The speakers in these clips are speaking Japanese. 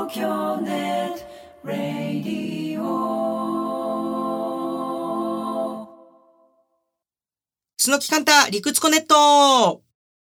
東京ネットラディオ楠木カンタ理屈コネット。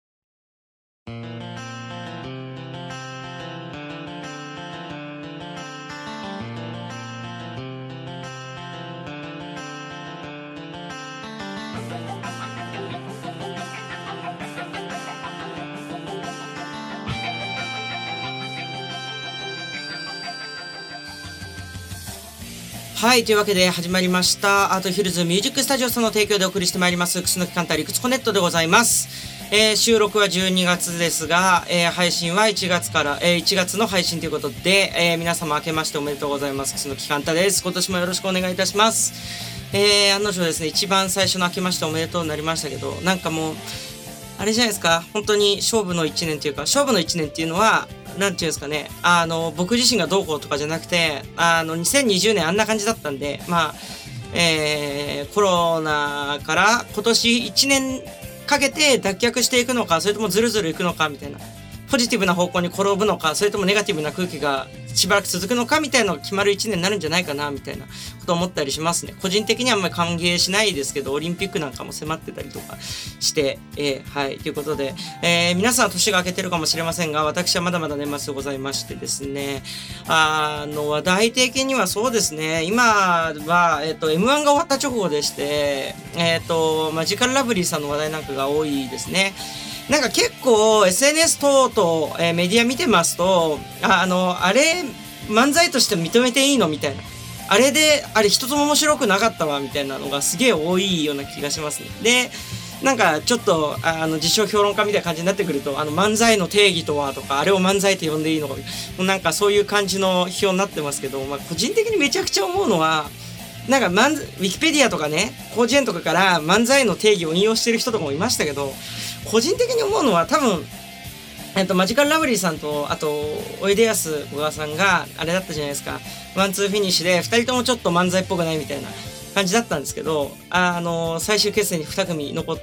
はい、というわけで始まりましたアートヒルズミュージックスタジオさんの提供でお送りしてまいります楠木カンタ理屈コネットでございます。収録は12月ですが、配信は1月から、1月の配信ということで、皆様明けましておめでとうございます。楠木カンタです。今年もよろしくお願いいたします。案の定ですね、一番最初の明けましておめでとうになりましたけど、なんかもうあれじゃないですか、本当に勝負の1年というか、勝負の1年っていうのはなんていうんですかね、僕自身がどうこうとかじゃなくて、2020年あんな感じだったんで、コロナから今年1年かけて脱却していくのか、それともずるずるいくのかみたいな、ポジティブな方向に転ぶのか、それともネガティブな空気がしばらく続くのかみたいなのが決まる1年になるんじゃないかなみたいなことを思ったりしますね。個人的にはあんまり歓迎しないですけど、オリンピックなんかも迫ってたりとかして、はいということで、皆さん年が明けてるかもしれませんが、私はまだまだ年末でございましてですね、話題的にはそうですね、今はM1 が終わった直後でして、マジカルラブリーさんの話題なんかが多いですね。なんか結構 SNS 等々、メディア見てますと、あれ漫才として認めていいのみたいな、あれ一つも面白くなかったわみたいなのがすげえ多いような気がしますね。でなんかちょっと実証評論家みたいな感じになってくると、漫才の定義とはとか、あれを漫才と呼んでいいのか、もうなんかそういう感じの批評になってますけど、個人的にめちゃくちゃ思うのは、なんかウィキペディアとかね、広辞苑とかから漫才の定義を引用してる人とかもいましたけど、個人的に思うのは多分、マジカルラブリーさんと、あとおいでやす小川さんがあれだったじゃないですか、ワンツーフィニッシュで2人ともちょっと漫才っぽくないみたいな感じだったんですけど、最終決戦に2組残って、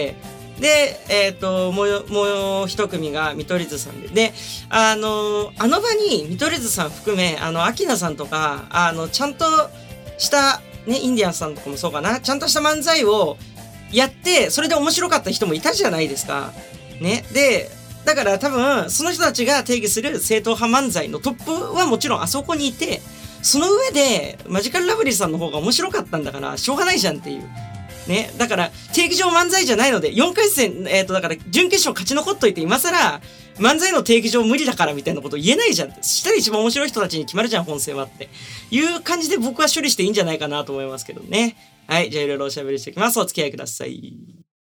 でもう一組が見取り図さんで、あの場に見取り図さん含めアキナさんとかちゃんとしたね、インディアンスさんとかもそうかな、ちゃんとした漫才をやってそれで面白かった人もいたじゃないですかね。でだから多分その人たちが定義する正統派漫才のトップはもちろんあそこにいて、その上でマジカルラブリーさんの方が面白かったんだからしょうがないじゃんっていうね。だから定義上漫才じゃないので4回戦だから準決勝勝ち残っといて今更漫才の定義上無理だからみたいなこと言えないじゃんって、したら一番面白い人たちに決まるじゃん本戦はっていう感じで僕は処理していいんじゃないかなと思いますけどね。はい、じゃあいろいろおしゃべりしていきます。お付き合いください。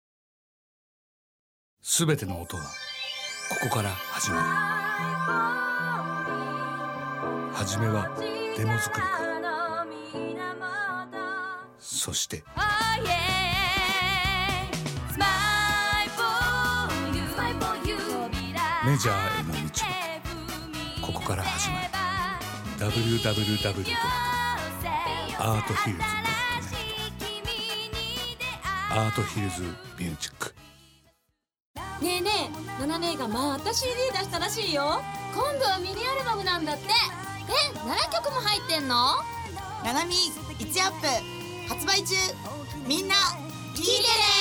すべての音はここから始まる。初めはデモ作りから、そしてメジャーへの道はここから始まる。 www.arthills.net アートヒルズミュージック。 ねえねえ、ナナ姉がまた CD 出したらしいよ。今度はミニアルバムなんだって。7曲も入ってんの？ ナナミ1アップ発売中。みんな聞いて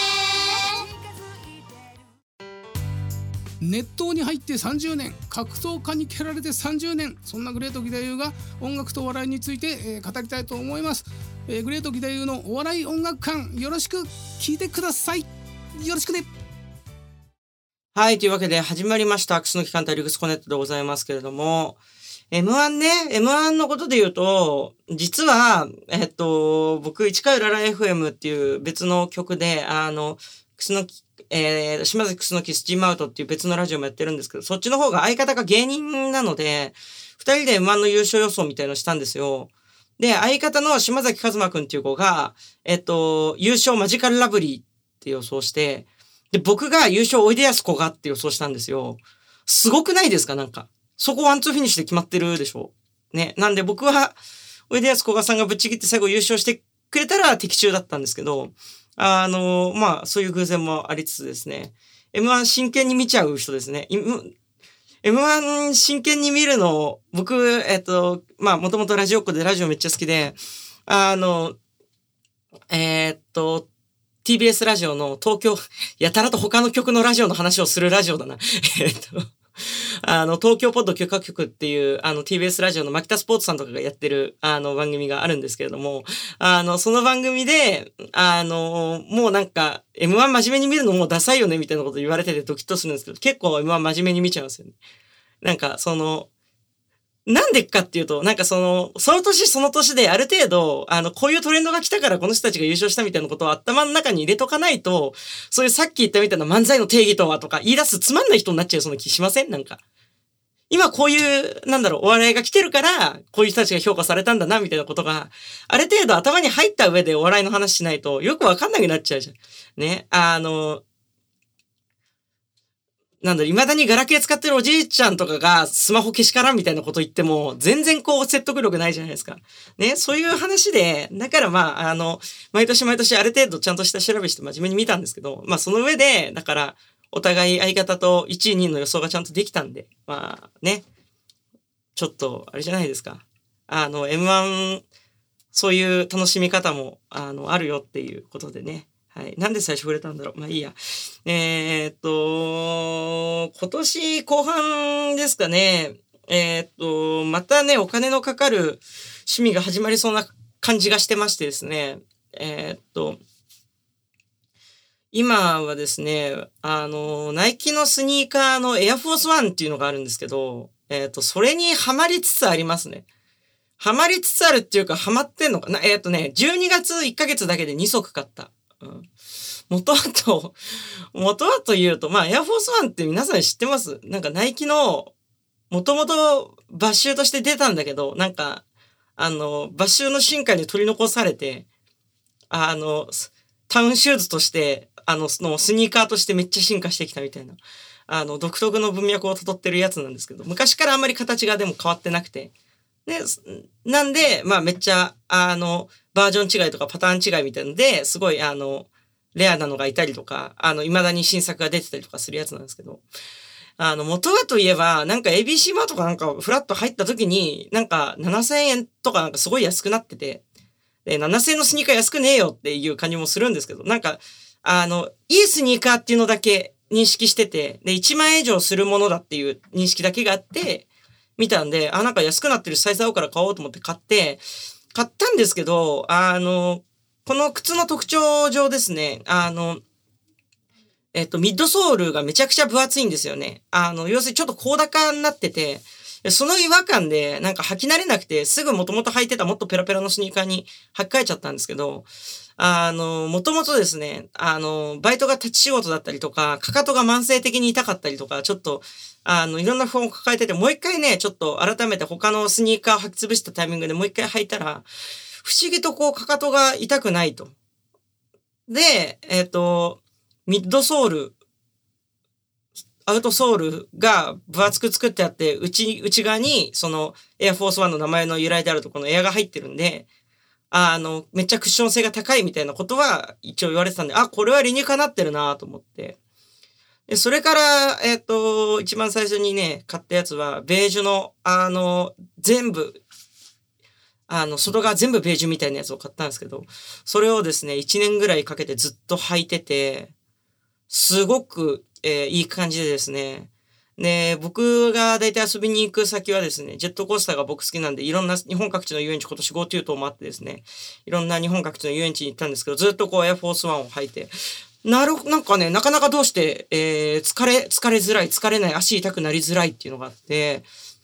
ね。 熱湯に入って30年、格闘家に蹴られて30年、そんなグレート義太夫が音楽と笑いについて、語りたいと思います。グレート義太夫のお笑い音楽館、よろしく聞いてください。よろしくね。 はい、というわけで始まりました楠木カンタリクスコネットでございますけれども、M1 ね、M1 のことで言うと、実は僕市川うらら FM っていう別の曲で島崎楠木スチームアウトっていう別のラジオもやってるんですけど、そっちの方が相方が芸人なので2人で M1 の優勝予想みたいのしたんですよ。で相方の島崎和馬くんっていう子が優勝マジカルラブリーって予想して、で僕が優勝おいでやすこがって予想したんですよ。すごくないですか？なんかそこワンツーフィニッシュで決まってるでしょね。なんで僕はおいでやすこがさんがぶっちぎって最後優勝してくれたら的中だったんですけど、そういう偶然もありつつですね、M1 真剣に見ちゃう人ですね。 M1 真剣に見るの、僕、まあ、もともとラジオっ子でラジオめっちゃ好きで、TBS ラジオの東京、やたらと他の曲のラジオの話をするラジオだな。東京ポッド許可局っていう、TBS ラジオの牧田スポーツさんとかがやってる、番組があるんですけれども、その番組で、もうなんか、M1 真面目に見るのもうダサいよねみたいなこと言われててドキッとするんですけど、結構 M1 真面目に見ちゃうんですよね。なんか、なんでかっていうと、なんかその年である程度、こういうトレンドが来たからこの人たちが優勝したみたいなことを頭の中に入れとかないと、そういうさっき言ったみたいな漫才の定義とはとか言い出すつまんない人になっちゃうその気しません？なんか。今こういう、お笑いが来てるから、こういう人たちが評価されたんだな、みたいなことが、ある程度頭に入った上でお笑いの話しないと、よくわかんなくなっちゃうじゃん。ね。未だにガラケー使ってるおじいちゃんとかがスマホけしからんみたいなこと言っても、全然説得力ないじゃないですか。ね、そういう話で、だからまあ、毎年ある程度ちゃんとした調べして真面目に見たんですけど、まあその上で、だから、お互い相方と1位2位の予想がちゃんとできたんで、まあね、ちょっと、あれじゃないですか。M1、そういう楽しみ方も、あるよっていうことでね。はい。なんで最初触れたんだろう。まあいいや。今年後半ですかね。またね、お金のかかる趣味が始まりそうな感じがしてましてですね。今はですね、ナイキのスニーカーのエアフォースワンっていうのがあるんですけど、それにハマりつつありますね。ハマりつつあるっていうか、ハマってんのかな。12月1ヶ月だけで2足買った。うん。元はというと、まあ、エアフォースワンって皆さん知ってます？なんかナイキの、もともとバッシュとして出たんだけど、なんか、バッシュの進化に取り残されて、タウンシューズとして、そのスニーカーとしてめっちゃ進化してきたみたいな、独特の文脈を辿ってるやつなんですけど、昔からあんまり形がでも変わってなくて、で、なんで、まあめっちゃ、バージョン違いとかパターン違いみたいなので、すごい、レアなのがいたりとか、未だに新作が出てたりとかするやつなんですけど、元はといえば、なんか ABC マートかなんかフラッと入った時に、なんか7000円とかなんかすごい安くなってて、で、7000円のスニーカー安くねえよっていう感じもするんですけど、なんか、いいスニーカーっていうのだけ認識してて、で、1万円以上するものだっていう認識だけがあって、見たんで、なんか安くなってるサイズ合うから買おうと思って買ったんですけど、この靴の特徴上ですね、ミッドソールがめちゃくちゃ分厚いんですよね。要するにちょっと高高になってて、その違和感でなんか履き慣れなくて、すぐ元々履いてたもっとペラペラのスニーカーに履き替えちゃったんですけど、もともとですね、バイトが立ち仕事だったりとか、かかとが慢性的に痛かったりとか、ちょっと、いろんな不安を抱えてて、もう一回ね、ちょっと改めて他のスニーカーを履き潰したタイミングでもう一回履いたら、不思議とかかとが痛くないと。で、ミッドソール、アウトソールが分厚く作ってあって、内側に、その、エアフォースワンの名前の由来であるとこのエアが入ってるんで、めっちゃクッション性が高いみたいなことは一応言われてたんで、これは理にかなってるなと思って。で、それから、一番最初にね、買ったやつは、ベージュの、全部、外側全部ベージュみたいなやつを買ったんですけど、それをですね、1年ぐらいかけてずっと履いてて、すごく、いい感じでですね。で、僕が大体遊びに行く先はですね、ジェットコースターが僕好きなんで、いろんな日本各地の遊園地今年 GoTo 等もあってですね、いろんな日本各地の遊園地に行ったんですけど、ずっとエアフォースワンを履いて、なんかね、なかなかどうして、疲れづらい、疲れない、足痛くなりづらいっていうのがあって、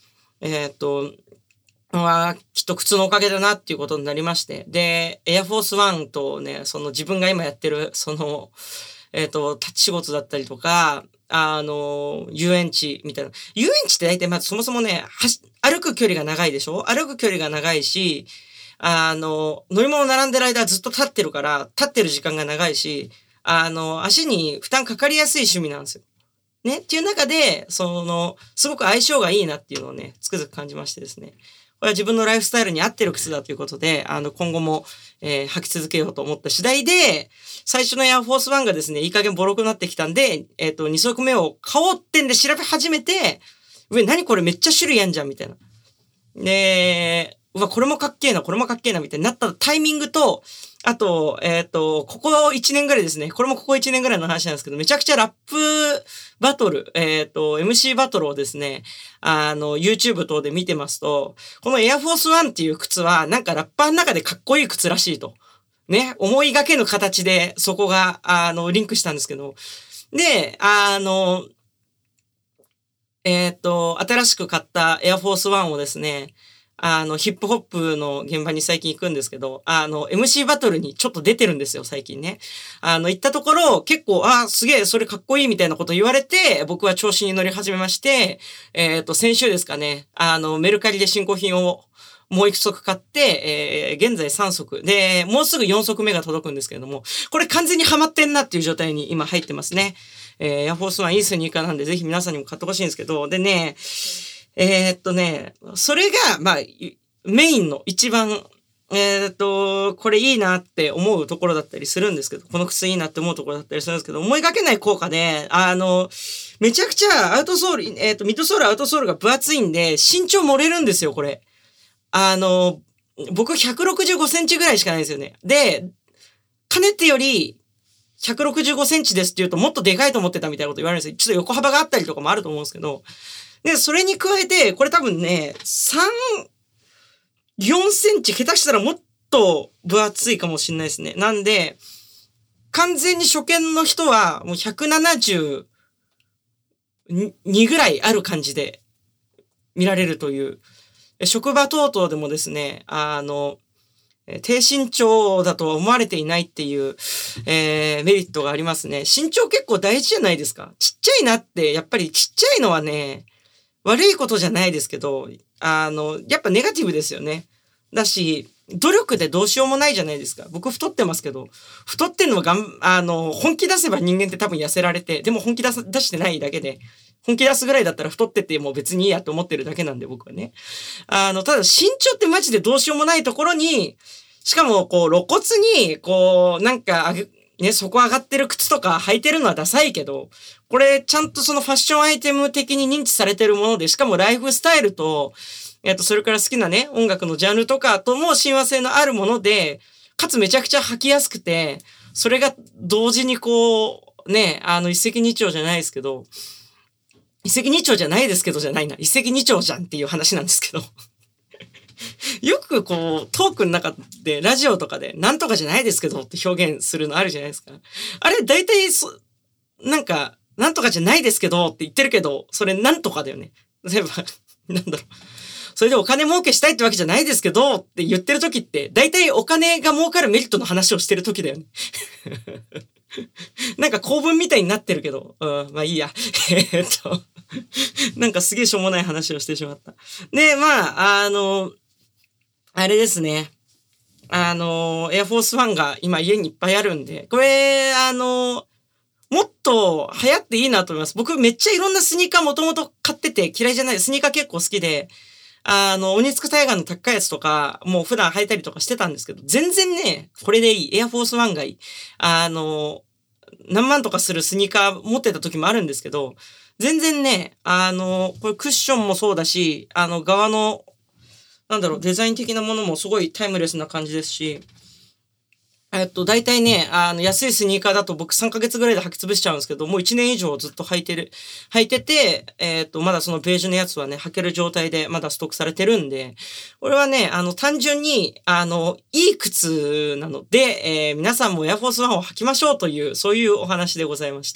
きっと靴のおかげだなっていうことになりまして、で、エアフォースワンとね、その自分が今やってる、その、立ち仕事だったりとか、遊園地みたいな。遊園地って大体まずそもそもね、歩く距離が長いでしょ？歩く距離が長いし、乗り物並んでる間はずっと立ってるから、立ってる時間が長いし、足に負担かかりやすい趣味なんですよ。ね。っていう中で、すごく相性がいいなっていうのをね、つくづく感じましてですね。これは自分のライフスタイルに合ってる靴だということで、今後も、履き続けようと思った次第で、最初のエアフォースワンがですね、いい加減ボロくなってきたんで、2足目を買おうってんで調べ始めて、 何これめっちゃ種類あんじゃんみたいな。で、これもかっけえな、これもかっけえなみたいになったタイミングと、あと、ここ1年ぐらいですね。これもここ1年ぐらいの話なんですけど、めちゃくちゃラップバトル、MC バトルをですね、YouTube 等で見てますと、この Air Force One っていう靴は、なんかラッパーの中でかっこいい靴らしいと。ね、思いがけぬ形で、そこが、リンクしたんですけど、で、新しく買った Air Force One をですね、ヒップホップの現場に最近行くんですけど、MC バトルにちょっと出てるんですよ、最近ね。行ったところ、結構、すげえ、それかっこいいみたいなこと言われて、僕は調子に乗り始めまして、先週ですかね、メルカリで新古品をもう1足買って、現在3足。で、もうすぐ4足目が届くんですけれども、これ完全にハマってんなっていう状態に今入ってますね。エアフォースワンいいスニーカーなんで、ぜひ皆さんにも買ってほしいんですけど、でね、それが、メインの一番、これいいなって思うところだったりするんですけど、この靴いいなって思うところだったりするんですけど、思いがけない効果で、めちゃくちゃアウトソール、ミッドソール、アウトソールが分厚いんで、身長漏れるんですよ、これ。僕165センチぐらいしかないんですよね。で、かねてより、165センチですって言うともっとでかいと思ってたみたいなこと言われるんですよ。ちょっと横幅があったりとかもあると思うんですけど、で、それに加えて、これ多分ね、4センチ、下手したらもっと分厚いかもしれないですね。なんで、完全に初見の人は、もう172ぐらいある感じで見られるという。職場等々でもですね、低身長だとは思われていないっていう、メリットがありますね。身長結構大事じゃないですか。ちっちゃいなって、やっぱりちっちゃいのはね、悪いことじゃないですけど、やっぱネガティブですよね。だし、努力でどうしようもないじゃないですか。僕太ってますけど、太ってんのは本気出せば人間って多分痩せられて、でも本気出してないだけで、本気出すぐらいだったら太っててもう別にいいやと思ってるだけなんで僕はね。ただ身長ってマジでどうしようもないところに、しかもこう露骨に、こうなんか、ね、底上がってる靴とか履いてるのはダサいけど、これちゃんとそのファッションアイテム的に認知されてるもので、しかもライフスタイルと、それから好きなね、音楽のジャンルとかとも親和性のあるもので、かつめちゃくちゃ履きやすくて、それが同時にこう、ね、一石二鳥じゃないですけど、一石二鳥じゃないですけどじゃないな。一石二鳥じゃんっていう話なんですけど。よくこう、トークの中で、ラジオとかで、なんとかじゃないですけどって表現するのあるじゃないですか。あれ、大体なんか、なんとかじゃないですけどって言ってるけど、それなんとかだよね。例えば、なんだろう。それでお金儲けしたいってわけじゃないですけどって言ってる時って、大体お金が儲かるメリットの話をしてる時だよね。なんか公文みたいになってるけど、まあいいや。なんかすげえしょうもない話をしてしまった。で、まあ、あれですね。エアフォースワンが今家にいっぱいあるんで、これ、もっと流行っていいなと思います。僕めっちゃいろんなスニーカーもともと買ってて嫌いじゃない。スニーカー結構好きで、鬼塚タイガーの高いやつとか、もう普段履いたりとかしてたんですけど、全然ね、これでいい。エアフォースワンがいい。何万とかするスニーカー持ってた時もあるんですけど、全然ね、これクッションもそうだし、側の、なんだろう、デザイン的なものもすごいタイムレスな感じですし、大体ね、安いスニーカーだと僕3ヶ月ぐらいで履き潰しちゃうんですけど、もう1年以上ずっと履いてて、まだそのベージュのやつはね、履ける状態でまだストックされてるんで、これはね、単純に、いい靴なので、皆さんもエアフォースワンを履きましょうという、そういうお話でございました。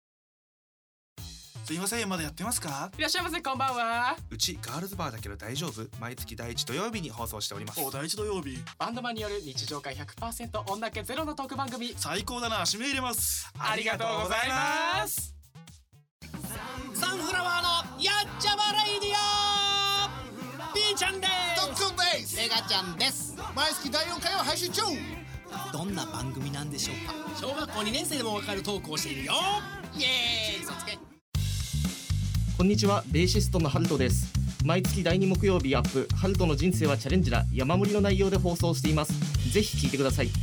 すいません、まだやってますか？ いらっしゃいませ、こんばんは。 うちガールズバーだけど大丈夫？毎月第1土曜日に放送しております。 お、第1土曜日。 バンドマンによる日常会 100% 女気ゼロのトーク番組。 最高だな、指名入れます。 ありがとうございます。 サンフラワーのやっちゃまレイディオ。ピーちゃんです。 トッツンです。 メガちゃんです。 毎月第4回を配信中。 どんな番組なんでしょうか。小学校2年生でもわかるトークをしているよ。イエーイ、嘘つけ。 こんにちは、ベーシストのハルトです。毎月第2木曜日アップ、ハルトの人生はチャレンジだ、山盛りの内容で放送しています。ぜひ聞いてください。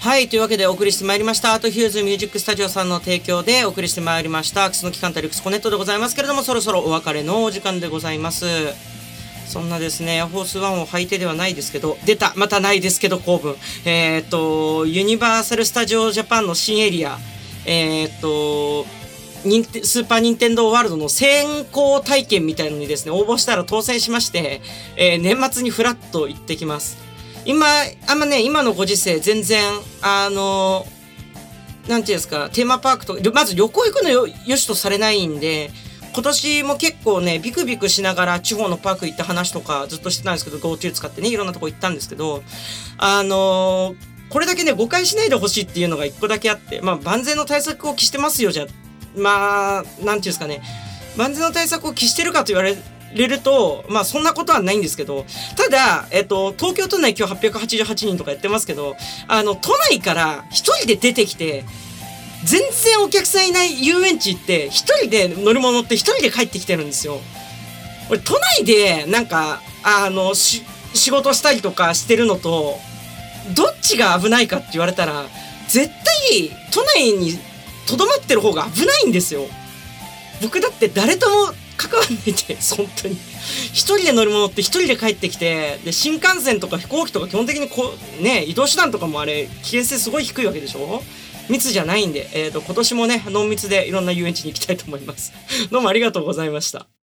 はい、というわけでお送りしてまいりましたアートヒューズミュージックスタジオさんの提供でお送りしてまいりました楠木カンタリクスコネットでございますけれども、そろそろお別れのお時間でございます。そんなですね、エアフォースワンを履いてではないですけど、出た、またないですけど構文、ユニバーサル・スタジオ・ジャパンの新エリア、スーパー・ニンテンドー・ワールドの先行体験みたいのにですね、応募したら当選しまして、年末にフラッと行ってきます。今のご時世全然なんていうんですか、テーマパークとかまず旅行行くのよしとされないんで、今年も結構ねビクビクしながら地方のパーク行った話とかずっとしてたんですけど、 GoTo 使ってねいろんなとこ行ったんですけど、これだけね誤解しないでほしいっていうのが一個だけあって、万全の対策を期してますよ。じゃなんていうんですかね、万全の対策を期してるかと言われるとそんなことはないんですけど、ただ東京都内今日888人とかやってますけど、都内から一人で出てきて全然お客さんいない遊園地行って一人で乗り物乗って一人で帰ってきてるんですよ。俺都内でなんか仕事したりとかしてるのとどっちが危ないかって言われたら、絶対都内にとどまってる方が危ないんですよ。僕だって誰とも関わんないです本当に。一人で乗り物って一人で帰ってきて、で新幹線とか飛行機とか基本的に移動手段とかもあれ危険性すごい低いわけでしょ。密じゃないんで、今年もね濃密でいろんな遊園地に行きたいと思います。どうもありがとうございました。